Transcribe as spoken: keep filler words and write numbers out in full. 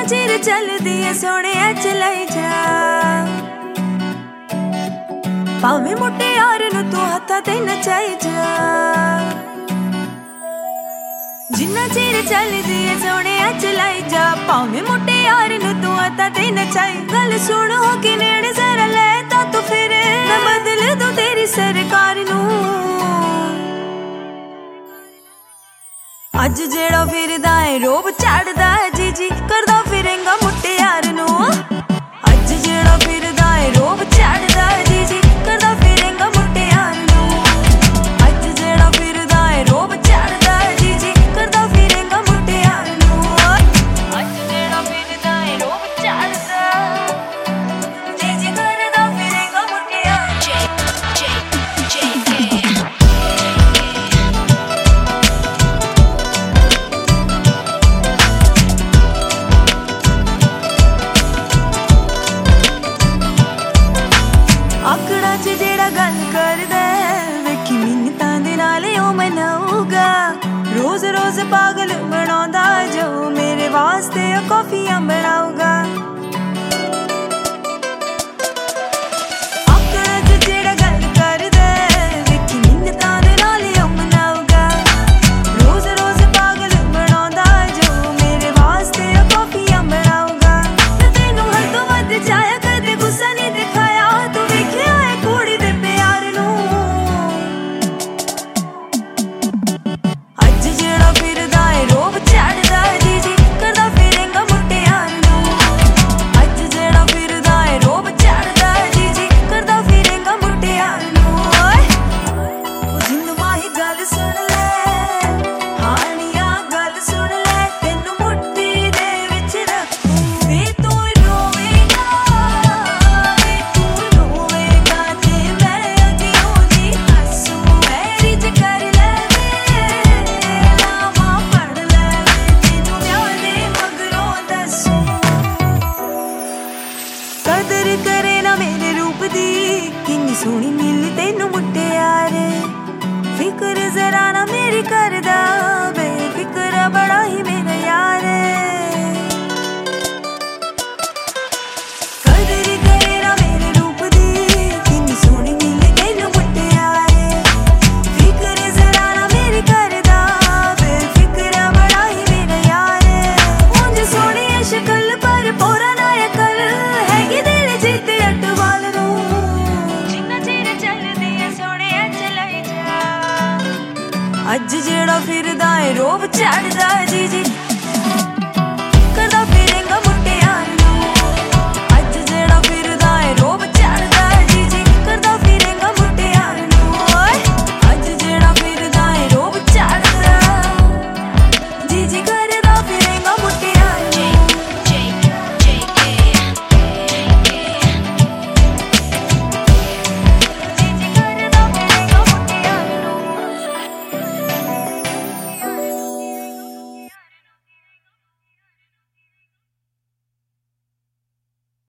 चिर चलदी है सोने चलाई जा भावें मोटे यार नू तू हत्था ते नचाई जा जिन्ना चिर चलदी है सोने चलाई जा भावें मोटे यार नू तू हत्था ते नचाई गल सुन हो के नेड़े जरा ले ता तू फिर मैं बदल दूं तेरी सरकार नू अज जेड़ा फिरदा है रोब चढ़दा है जी जी करदा फिरेंगा मुट्टे यार नू अज जेड़ा फिरदा है रोब चढ़दा है जी जी करदा फिरेंगा मुट्टे यार नू अज जेड़ा फिरदा है रोब चढ़दा है जी जी करदा फिरेंगा मुट्टे यार नू अज जेड़ा फिरदा है रोब चढ़दा जी जी करदा फिरेंगा मुट्टे यार जे जे जे आकड़ा च जेड़ा गल करदा वेखी मिन्नतां दे नाल ओ मनाऊगा रोज रोज पागल बनाउंदा जो मेरे वास्ते कॉफियां बनाऊगा आकड़ा च जेड़ा गल करदा वेखी मिन्नतां दे नाल ओ मनाऊगा रोज रोज पागल बनाउंदा जो मेरे वास्ते कॉफियां बनाऊगा तैनू हद तो वध जाया कदे गुस्सा नहीं दिखाया कदर करे ना मेरे रूप दी किन्नी सोहनी मिल तैनू मुट्टे यार फिक्र जरा ना मेरी करदा बेफिक्र बड़ा ही मेरा यार कदर करे ना मेरे रूप दी किन्नी सोहनी मिल तैनू मुट्टे यार फिक्र जरा ना मेरी करदा बेफिक्र बड़ा ही मेरा यार उंज सोहनी है शक्ल पर पोरा ना अकल हैगी दिल जीते अटवाल नू जिन्ना चिर चलदी है सोने चलाई जा अज जेड़ा फिरदा है रोब चढ़दा जी जी